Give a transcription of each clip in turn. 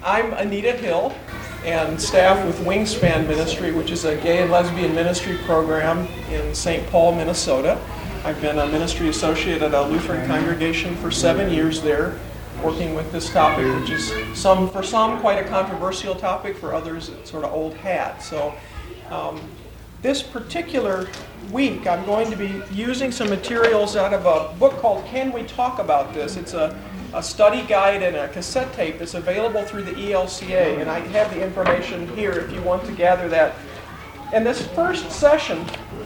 I'm Anita Hill and staff with Wingspan Ministry, which is a gay and lesbian ministry program in St. Paul, Minnesota. I've been a ministry associate at a Lutheran congregation for 7 years there, working with this topic, which is for some quite a controversial topic, for others it's sort of old hat. So this particular week I'm going to be using some materials out of a book called Can We Talk About This? It's a study guide and a cassette tape that's available through the ELCA, and I have the information here if you want to gather that. And this first session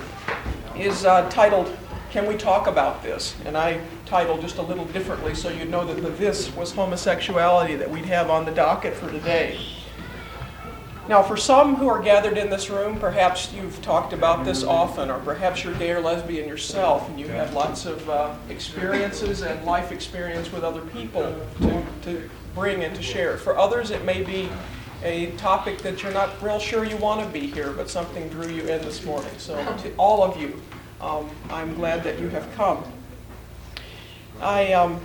is titled, Can We Talk About This? And I titled just a little differently so you'd know that the this was homosexuality that we'd have on the docket for today. Now, for some who are gathered in this room, perhaps you've talked about this often, or perhaps you're gay or lesbian yourself, and you have lots of experiences and life experience with other people to bring and to share. For others, it may be a topic that you're not real sure you want to be here, but something drew you in this morning. So to all of you, I'm glad that you have come. I am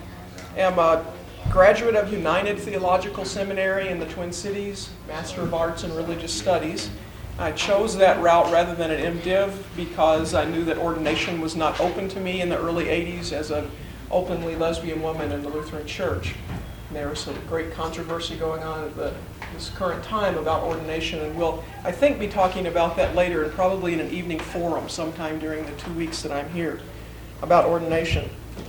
a graduate of United Theological Seminary in the Twin Cities, Master of Arts in Religious Studies. I chose that route rather than an MDiv because I knew that ordination was not open to me in the early 80s as an openly lesbian woman in the Lutheran Church. And there was some great controversy going on at this current time about ordination, and we'll, I think, be talking about that later and probably in an evening forum sometime during the 2 weeks that I'm here about ordination.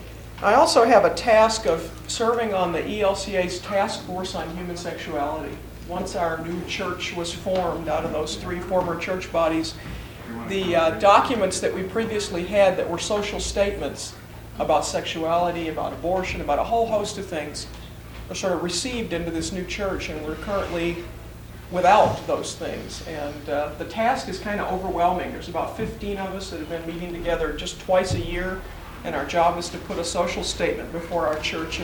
I also have a task of serving on the ELCA's task force on human sexuality. Once our new church was formed out of those 3 former church bodies, the documents that we previously had that were social statements about sexuality, about abortion, about a whole host of things were sort of received into this new church, and we're currently without those things. And the task is kind of overwhelming. There's about 15 of us that have been meeting together just twice a year, and our job is to put a social statement before our church in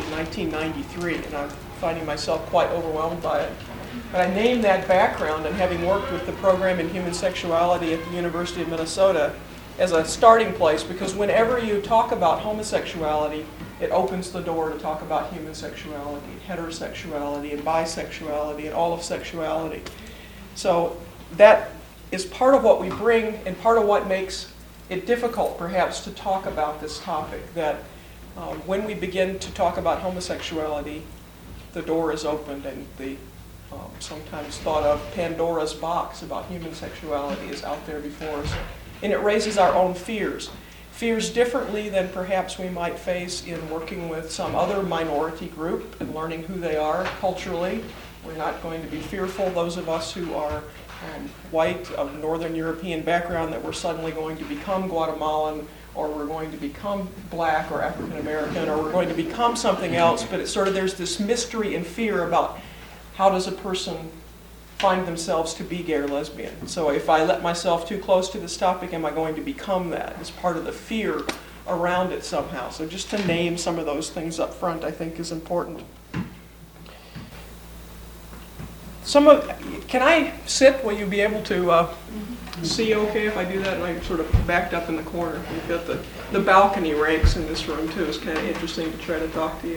1993, and I'm finding myself quite overwhelmed by it. But I name that background, and having worked with the program in human sexuality at the University of Minnesota, as a starting place, because whenever you talk about homosexuality, it opens the door to talk about human sexuality, heterosexuality, and bisexuality, and all of sexuality. So that is part of what we bring, and part of what makes it difficult, perhaps, to talk about this topic, that when we begin to talk about homosexuality, the door is opened, and the sometimes thought of Pandora's box about human sexuality is out there before us. And it raises our own fears. Fears differently than perhaps we might face in working with some other minority group and learning who they are culturally. We're not going to be fearful, those of us who are white, of Northern European background, that we're suddenly going to become Guatemalan, or we're going to become black or African American, or we're going to become something else. But it's sort of, there's this mystery and fear about how does a person find themselves to be gay or lesbian. So if I let myself too close to this topic, am I going to become that? It's part of the fear around it somehow. So just to name some of those things up front, I think, is important. Can I sit? Will you be able to see okay if I do that? And I'm sort of backed up in the corner. We've got the balcony ranks in this room too. It's kind of interesting to try to talk to you.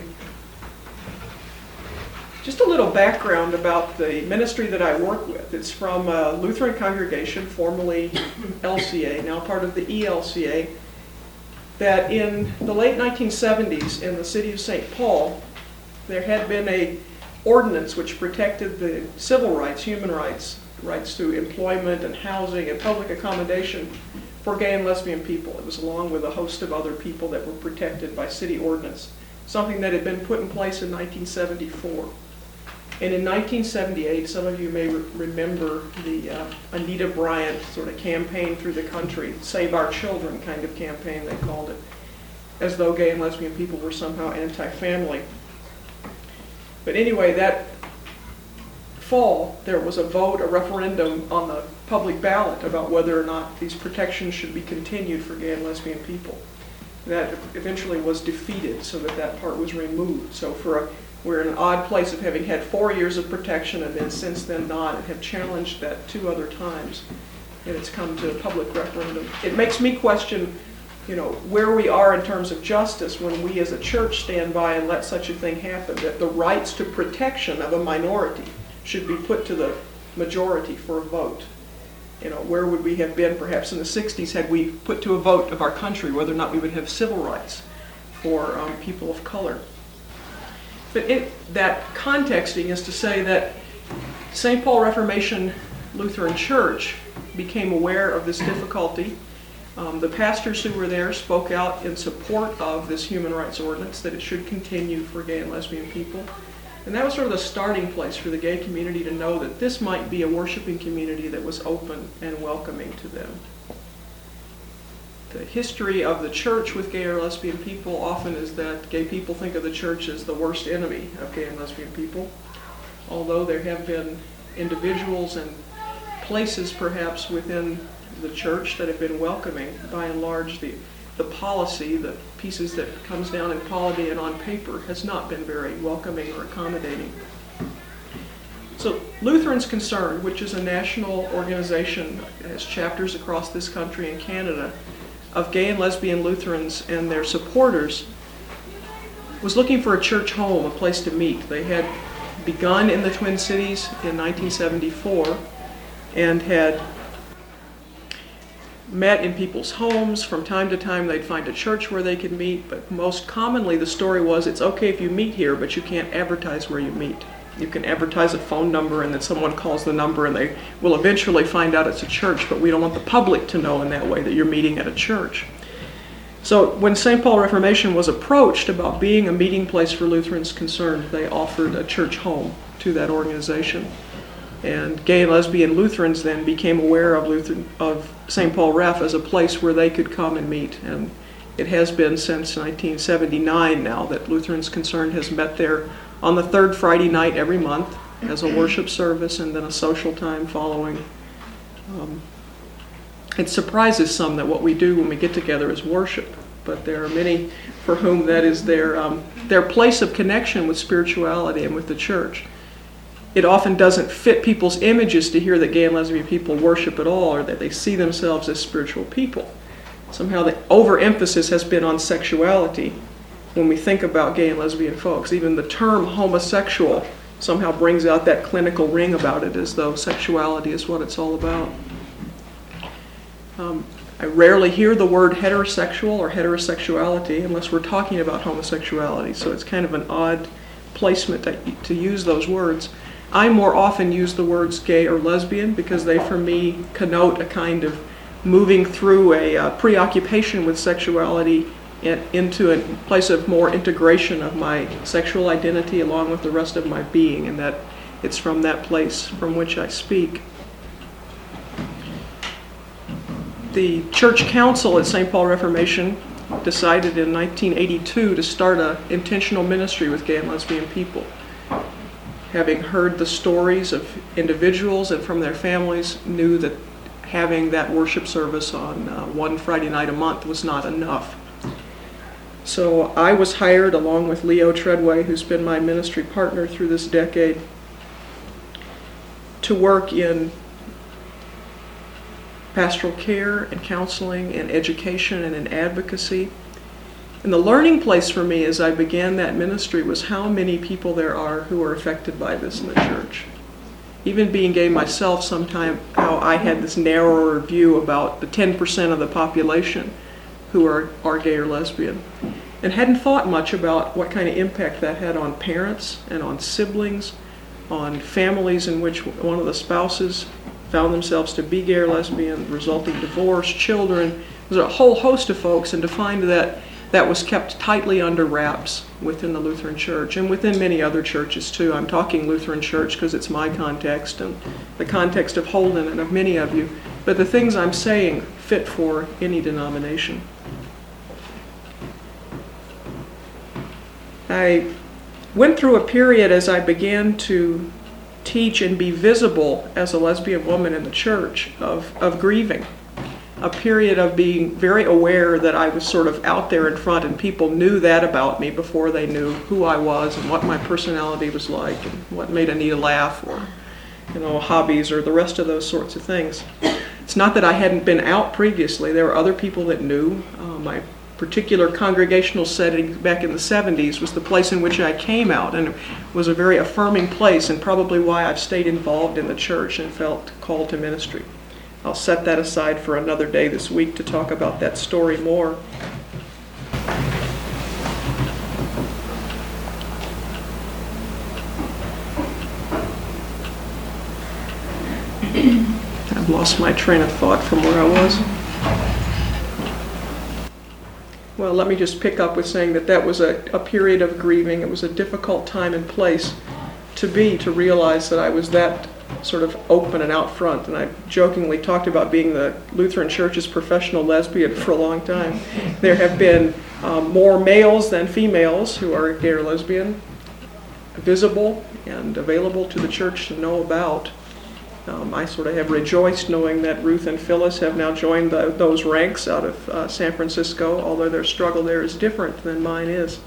Just a little background about the ministry that I work with. It's from a Lutheran congregation, formerly LCA, now part of the ELCA, that in the late 1970s in the city of St. Paul, there had been an ordinance which protected the civil rights, human rights, rights to employment and housing and public accommodation for gay and lesbian people. It was along with a host of other people that were protected by city ordinance, something that had been put in place in 1974. And in 1978, some of you may remember the Anita Bryant sort of campaign through the country, Save Our Children kind of campaign, they called it, as though gay and lesbian people were somehow anti-family. But anyway, that fall, there was a vote, a referendum on the public ballot about whether or not these protections should be continued for gay and lesbian people. That eventually was defeated, so that part was removed. So we're in an odd place of having had 4 years of protection and then since then not, and have challenged that 2 other times, and it's come to a public referendum. It makes me question where we are in terms of justice when we as a church stand by and let such a thing happen, that the rights to protection of a minority should be put to the majority for a vote. Where would we have been perhaps in the 60s had we put to a vote of our country whether or not we would have civil rights for people of color. But that contexting is to say that St. Paul Reformation Lutheran Church became aware of this difficulty. The pastors who were there spoke out in support of this human rights ordinance, that it should continue for gay and lesbian people. And that was sort of the starting place for the gay community to know that this might be a worshiping community that was open and welcoming to them. The history of the church with gay or lesbian people often is that gay people think of the church as the worst enemy of gay and lesbian people, although there have been individuals and places perhaps within the church that have been welcoming. By and large, the policy, the pieces that comes down in polity and on paper, has not been very welcoming or accommodating. So Lutherans Concerned, which is a national organization, has chapters across this country and Canada, of gay and lesbian Lutherans and their supporters, was looking for a church home, a place to meet. They had begun in the Twin Cities in 1974 and had met in people's homes. From time to time they'd find a church where they could meet, but most commonly the story was, it's okay if you meet here, but you can't advertise where you meet. You can advertise a phone number and then someone calls the number and they will eventually find out it's a church, but we don't want the public to know in that way that you're meeting at a church. So when St. Paul Reformation was approached about being a meeting place for Lutherans Concerned, they offered a church home to that organization. And gay and lesbian Lutherans then became aware of St. Paul Ref as a place where they could come and meet. And it has been since 1979 now that Lutherans Concerned has met there on the third Friday night every month as a worship service and then a social time following. It surprises some that what we do when we get together is worship, but there are many for whom that is their place of connection with spirituality and with the church. It often doesn't fit people's images to hear that gay and lesbian people worship at all, or that they see themselves as spiritual people. Somehow the overemphasis has been on sexuality when we think about gay and lesbian folks. Even the term homosexual somehow brings out that clinical ring about it, as though sexuality is what it's all about. I rarely hear the word heterosexual or heterosexuality unless we're talking about homosexuality, so it's kind of an odd placement to use those words. I more often use the words gay or lesbian because they, for me, connote a kind of moving through a preoccupation with sexuality into a place of more integration of my sexual identity along with the rest of my being, and that it's from that place from which I speak. The Church Council at St. Paul Reformation decided in 1982 to start an intentional ministry with gay and lesbian people. Having heard the stories of individuals and from their families, knew that having that worship service on one Friday night a month was not enough. So I was hired, along with Leo Treadway, who's been my ministry partner through this decade, to work in pastoral care and counseling and education and in advocacy. And the learning place for me as I began that ministry was how many people there are who are affected by this in the church. Even being gay myself, sometime how I had this narrower view about the 10% of the population who are gay or lesbian, and hadn't thought much about what kind of impact that had on parents and on siblings, on families in which one of the spouses found themselves to be gay or lesbian, resulting divorce, children. There's a whole host of folks, and to find that that was kept tightly under wraps within the Lutheran Church and within many other churches too. I'm talking Lutheran Church because it's my context and the context of Holden and of many of you, but the things I'm saying fit for any denomination. I went through a period as I began to teach and be visible as a lesbian woman in the church of grieving. A period of being very aware that I was sort of out there in front and people knew that about me before they knew who I was and what my personality was like and what made Anita laugh, or hobbies or the rest of those sorts of things. It's not that I hadn't been out previously. There were other people that knew. My particular congregational setting back in the 70s was the place in which I came out, and it was a very affirming place, and probably why I've stayed involved in the church and felt called to ministry. I'll set that aside for another day this week to talk about that story more. I've lost my train of thought from where I was. Well, let me just pick up with saying that was a period of grieving. It was a difficult time and place to realize that I was that sort of open and out front. And I jokingly talked about being the Lutheran Church's professional lesbian for a long time. There have been more males than females who are gay or lesbian, visible and available to the church to know about. I sort of have rejoiced knowing that Ruth and Phyllis have now joined those ranks out of San Francisco, although their struggle there is different than mine is.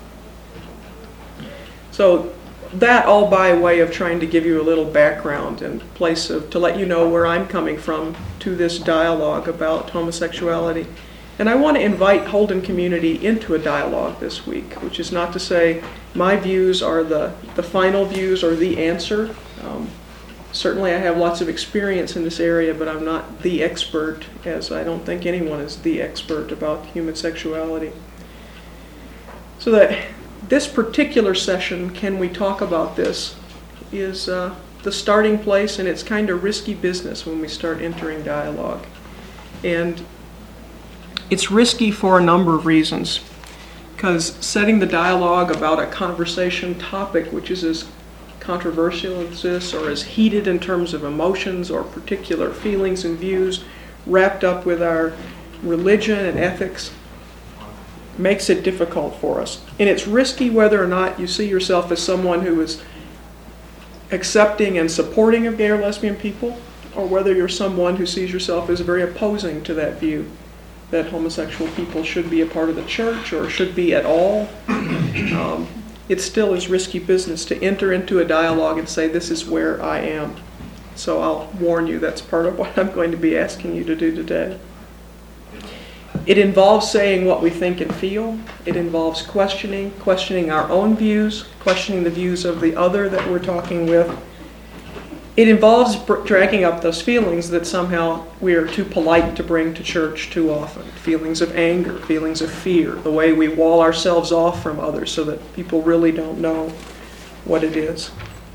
So that all by way of trying to give you a little background and to let you know where I'm coming from to this dialogue about homosexuality. And I want to invite Holden community into a dialogue this week, which is not to say my views are the final views or the answer. Certainly I have lots of experience in this area, but I'm not the expert, as I don't think anyone is the expert about human sexuality. So that this particular session, Can We Talk About This, is the starting place, and it's kind of risky business when we start entering dialogue. And it's risky for a number of reasons, because setting the dialogue about a conversation topic which is as controversial as this, or as heated in terms of emotions or particular feelings and views wrapped up with our religion and ethics, makes it difficult for us. And it's risky whether or not you see yourself as someone who is accepting and supporting of gay or lesbian people, or whether you're someone who sees yourself as very opposing to that view that homosexual people should be a part of the church or should be at all. It still is risky business to enter into a dialogue and say, this is where I am. So I'll warn you, that's part of what I'm going to be asking you to do today. It involves saying what we think and feel. It involves questioning our own views, questioning the views of the other that we're talking with. It involves dragging up those feelings that somehow we are too polite to bring to church too often. Feelings of anger, feelings of fear, the way we wall ourselves off from others so that people really don't know what it is.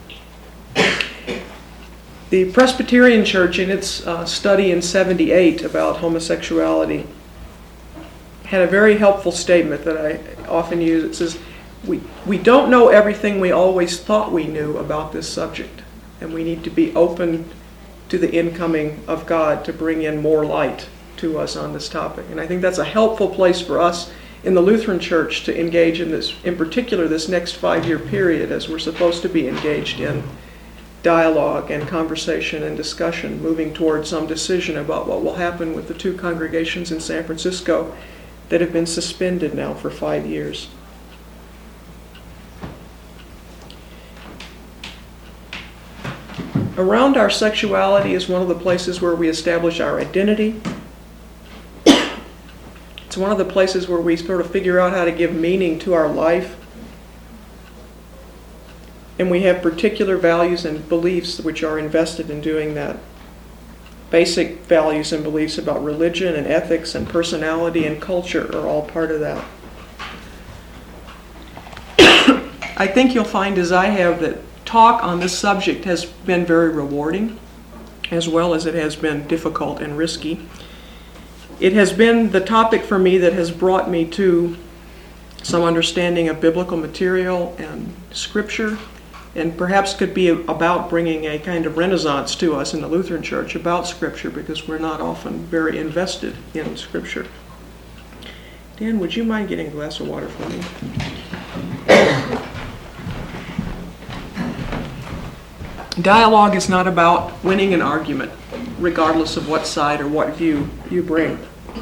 The Presbyterian Church, in its study in '78 about homosexuality, had a very helpful statement that I often use. It says, we don't know everything we always thought we knew about this subject. And we need to be open to the incoming of God to bring in more light to us on this topic. And I think that's a helpful place for us in the Lutheran Church to engage in this, in particular, this next 5-year period, as we're supposed to be engaged in dialogue and conversation and discussion, moving toward some decision about what will happen with the 2 congregations in San Francisco that have been suspended now for 5 years. Around our sexuality is one of the places where we establish our identity. It's one of the places where we sort of figure out how to give meaning to our life. And we have particular values and beliefs which are invested in doing that. Basic values and beliefs about religion and ethics and personality and culture are all part of that. I think you'll find, as I have, that talk on this subject has been very rewarding, as well as it has been difficult and risky. It has been the topic for me that has brought me to some understanding of biblical material and scripture, and perhaps could be about bringing a kind of renaissance to us in the Lutheran Church about scripture, because we're not often very invested in scripture. Dan, would you mind getting a glass of water for me? Dialogue is not about winning an argument, regardless of what side or what view you bring.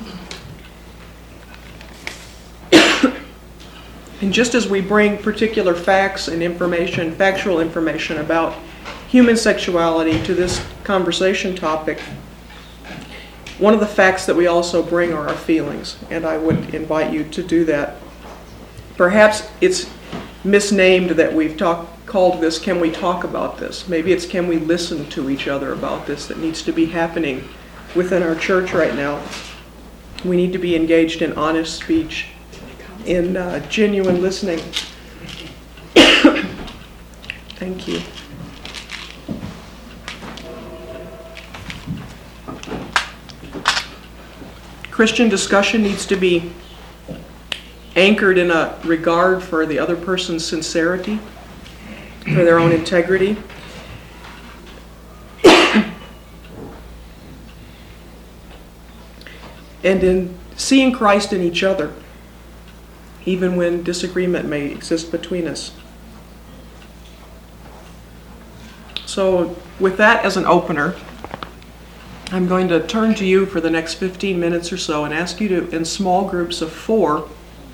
And just as we bring particular facts and information, factual information about human sexuality to this conversation topic, one of the facts that we also bring are our feelings, and I would invite you to do that. Perhaps it's misnamed that we've called this, can we talk about this? Maybe it's can we listen to each other about this that needs to be happening within our church right now. We need to be engaged in honest speech, in genuine listening. Thank you. Christian discussion needs to be anchored in a regard for the other person's sincerity, for their own integrity. And in seeing Christ in each other, even when disagreement may exist between us. So with that as an opener, I'm going to turn to you for the next 15 minutes or so and ask you to, in small groups of 4,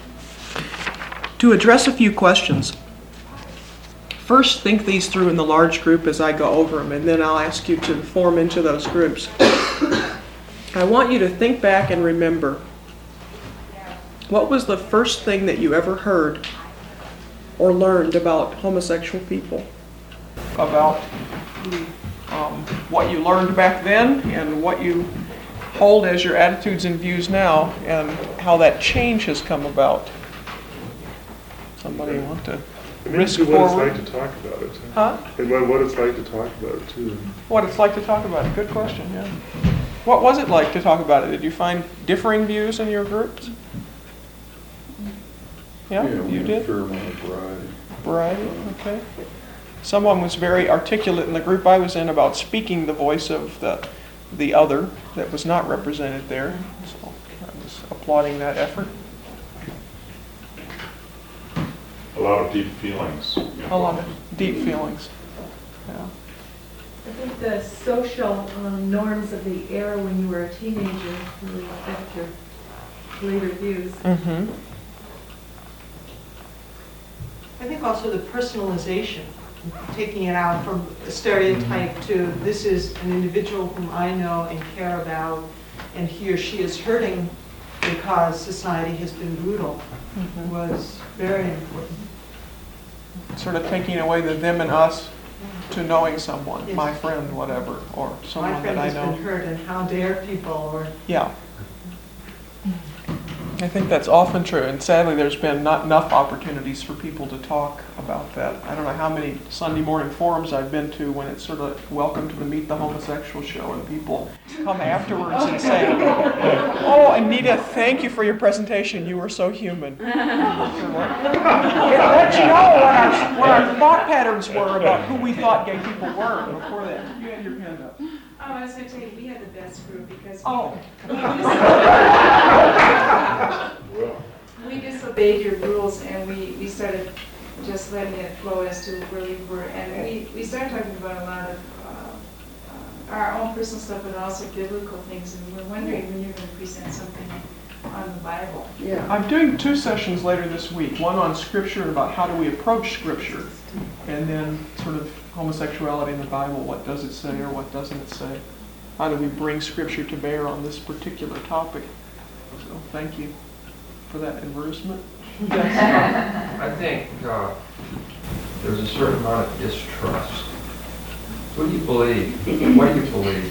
to address a few questions. First, think these through in the large group as I go over them, and then I'll ask you to form into those groups. I want you to think back and remember, what was the first thing that you ever heard or learned about homosexual people? About what you learned back then and what you hold as your attitudes and views now, and how that change has come about. Somebody want to risk what forward? it's like to talk about it. Huh? And what it's like to talk about it, too. What it's like to talk about it. Good question, yeah. What was it like to talk about it? Did you find differing views in your groups? Yeah, you did? A fair amount of variety. Variety, okay. Someone was very articulate in the group I was in about speaking the voice of the other that was not represented there. So I was applauding that effort. A lot of deep feelings. A lot of deep feelings. Yeah. I think the social norms of the era when you were a teenager really affect your later views. Mm-hmm. I think also the personalization, taking it out from a stereotype to this is an individual whom I know and care about, and he or she is hurting because society has been brutal, was very important. Sort of taking away the them and us to knowing someone, Yes. my friend, whatever, or My someone friend that I has know. been hurt, and how dare people, or Yeah. I think that's often true, and sadly there's been not enough opportunities for people to talk about that. I don't know how many Sunday morning forums I've been to when it's sort of welcome to the Meet the Homosexual show, and people come afterwards and say, "Oh, Anita, thank you for your presentation. You were so human." It lets you know what our thought patterns were about who we thought gay people were before that. You had your hand up. Oh, I was going to tell you, we had the best group because Oh. we disobeyed your rules and we started just letting it flow as to where we were. And we started talking about a lot of our own personal stuff, but also biblical things. And we're wondering when you're going to present something on the Bible. Yeah, I'm doing 2 sessions later this week. One on Scripture and about how do we approach Scripture, and then sort of homosexuality in the Bible. What does it say or what doesn't it say? How do we bring Scripture to bear on this particular topic? So thank you for that advertisement. Yes. I think there's a certain amount of distrust. What do you believe? What do you believe?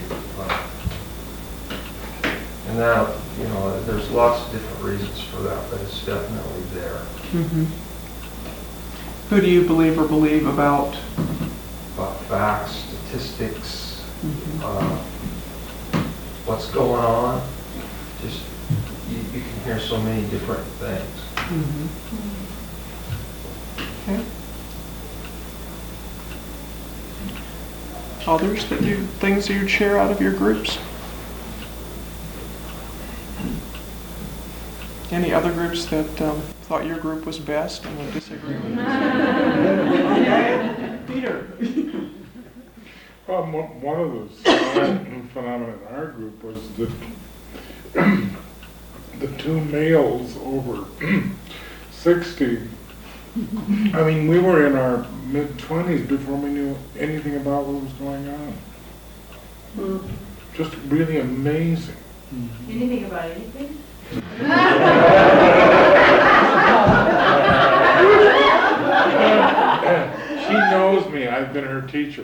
And now, there's lots of different reasons for that, but it's definitely there. Mm-hmm. Who do you believe or believe about? About facts, statistics, Mm-hmm. What's going on. Just, you can hear so many different things. Mm-hmm. Okay. Others things that you'd share out of your groups? Any other groups that thought your group was best and would disagree with you? Peter. One of the phenomena in our group was that the 2 males over 60, I mean, we were in our mid-20s before we knew anything about what was going on. Just really amazing. Anything about anything? She knows me, I've been her teacher.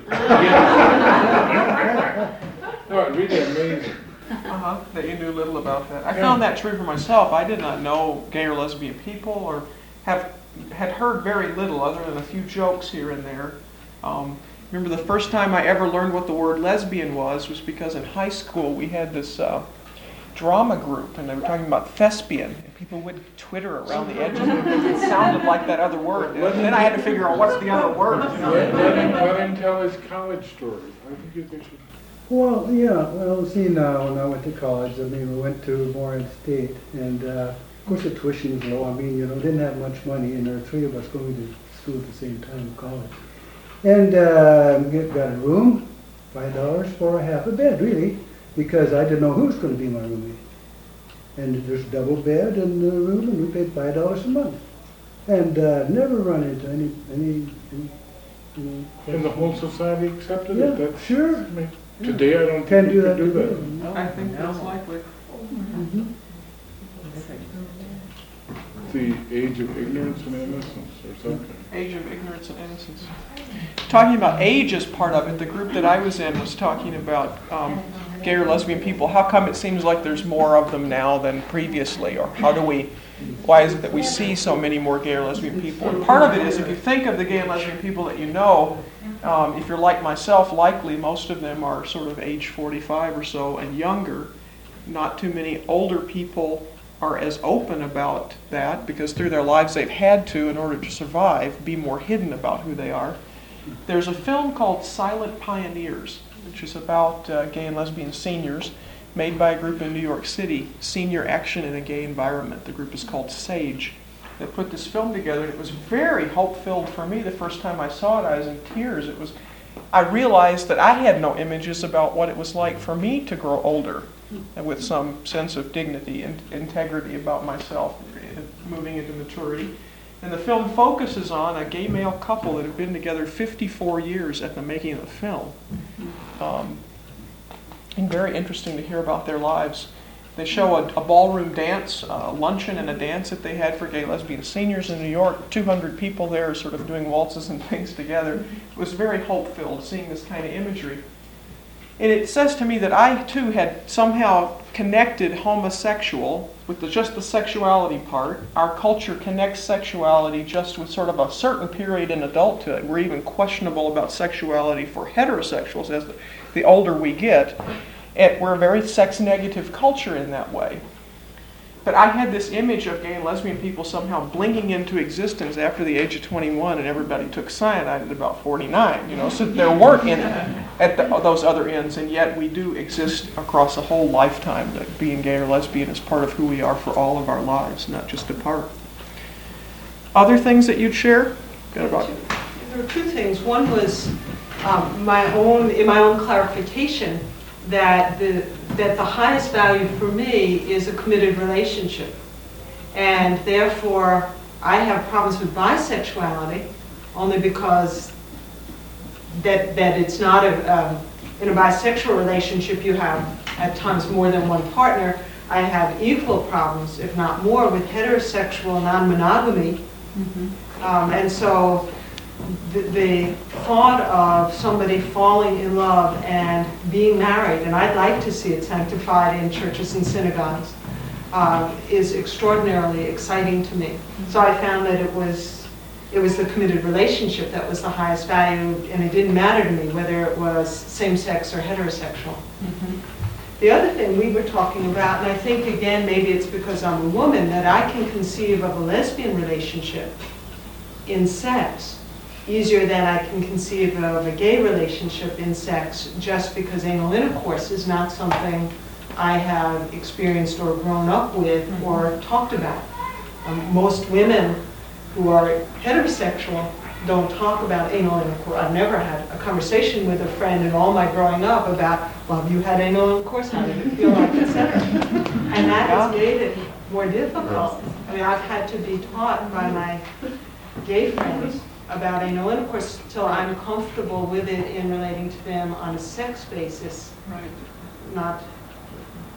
No, really amazing. That you knew little about that. I found that true for myself. I did not know gay or lesbian people, or had heard very little other than a few jokes here and there. Remember the first time I ever learned what the word lesbian was because in high school we had this drama group, and they were talking about thespian, and people would twitter around the edges because it sounded like that other word. And then I had to figure out what's the other word. Let him tell his college story. I think they should. Well, yeah, well, see now, when I went to college, I mean, we went to Morehead State, and of course the tuition was low. I mean, didn't have much money, and there were 3 of us going to school at the same time in college. And got a room, $5 for a half a bed, really, because I didn't know who was going to be my roommate. And there's a double bed in the room, and we paid $5 a month. And never run into any And the whole society accepted Yeah, it? That's, sure. I mean, today I don't Can't think we do that could do today. that. No. I think that's likely. Mhm. The age of ignorance and innocence or something. Age of ignorance and innocence. Talking about age as part of it, the group that I was in was talking about gay or lesbian people. How come it seems like there's more of them now than previously? Or why is it that we see so many more gay or lesbian people? And part of it is if you think of the gay and lesbian people that you know, if you're like myself, likely most of them are sort of age 45 or so and younger. Not too many older people are as open about that because through their lives they've had to, in order to survive, be more hidden about who they are. There's a film called Silent Pioneers, which is about gay and lesbian seniors, made by a group in New York City, Senior Action in a Gay Environment. The group is called SAGE. They put this film together, and it was very hope-filled for me. The first time I saw it, I was in tears. I realized that I had no images about what it was like for me to grow older and with some sense of dignity and integrity about myself, moving into maturity. And the film focuses on a gay male couple that have been together 54 years at the making of the film. And very interesting to hear about their lives. They show a ballroom dance, a luncheon and a dance that they had for gay lesbian seniors in New York. 200 people there sort of doing waltzes and things together. It was very hope-filled seeing this kind of imagery. And it says to me that I too had somehow connected homosexual with just the sexuality part. Our culture connects sexuality just with sort of a certain period in adulthood. We're even questionable about sexuality for heterosexuals as the older we get. And we're a very sex-negative culture in that way. But I had this image of gay and lesbian people somehow blinking into existence after the age of 21, and everybody took cyanide at about 49. So there weren't any at those other ends, and yet we do exist across a whole lifetime. That being gay or lesbian is part of who we are for all of our lives, not just a part. Other things that you'd share? There were 2 things. One was in my own clarification that the highest value for me is a committed relationship. And therefore, I have problems with bisexuality only because that it's not in a bisexual relationship you have at times more than one partner. I have equal problems, if not more, with heterosexual non-monogamy. And so the thought of somebody falling in love and being married, and I'd like to see it sanctified in churches and synagogues, is extraordinarily exciting to me. So I found that it was the committed relationship that was the highest value, and it didn't matter to me whether it was same-sex or heterosexual. The other thing we were talking about, and I think again maybe it's because I'm a woman, that I can conceive of a lesbian relationship in sex easier than I can conceive of a gay relationship in sex, just because anal intercourse is not something I have experienced or grown up with or talked about. Most women who are heterosexual don't talk about anal intercourse. I've never had a conversation with a friend in all my growing up about, well, have you had anal intercourse? How did it feel like, etc. And that has made it more difficult. I mean, I've had to be taught by my gay friends about anal intercourse till I'm comfortable with it in relating to them on a sex basis, not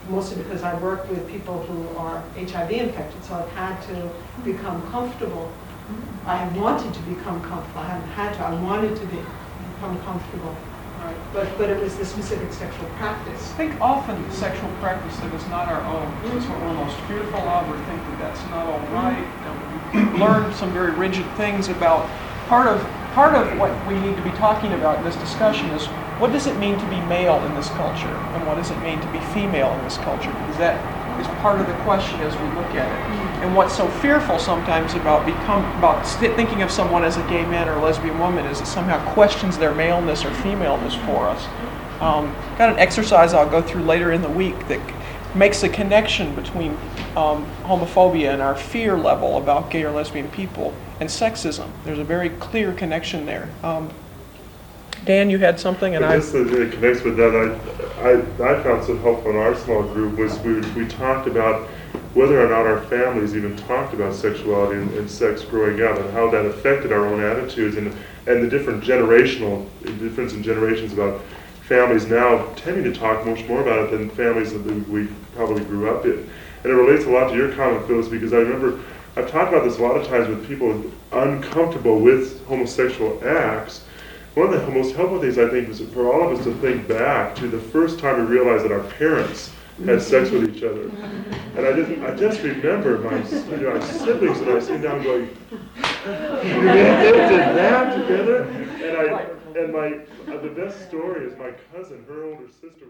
mostly because I work with people who are HIV infected, so I've had to become comfortable. I have wanted to become comfortable. I haven't had to. I wanted to become comfortable. Right. But it was the specific sexual practice. I think often sexual practice that is not our own is what we're most fearful of, or think that that's not all right. We learn some very rigid things about part of what we need to be talking about in this discussion is what does it mean to be male in this culture, and what does it mean to be female in this culture? Because that is part of the question as we look at it. And what's so fearful sometimes about thinking of someone as a gay man or lesbian woman is it somehow questions their maleness or femaleness for us. Got an exercise I'll go through later in the week that makes a connection between homophobia and our fear level about gay or lesbian people and sexism. There's a very clear connection there. Dan, you had something, and I guess that it connects with that. I found some helpful in our small group was we talked about whether or not our families even talked about sexuality and sex growing up, and how that affected our own attitudes, and the difference in generations about families now tending to talk much more about it than families that we probably grew up in. And it relates a lot to your comment, Phyllis, because I remember I've talked about this a lot of times with people uncomfortable with homosexual acts. One of the most helpful things, I think, was for all of us to think back to the first time we realized that our parents had sex with each other. And I just remember my siblings and I sitting down going, they did that together? And the best story is my cousin, her older sister,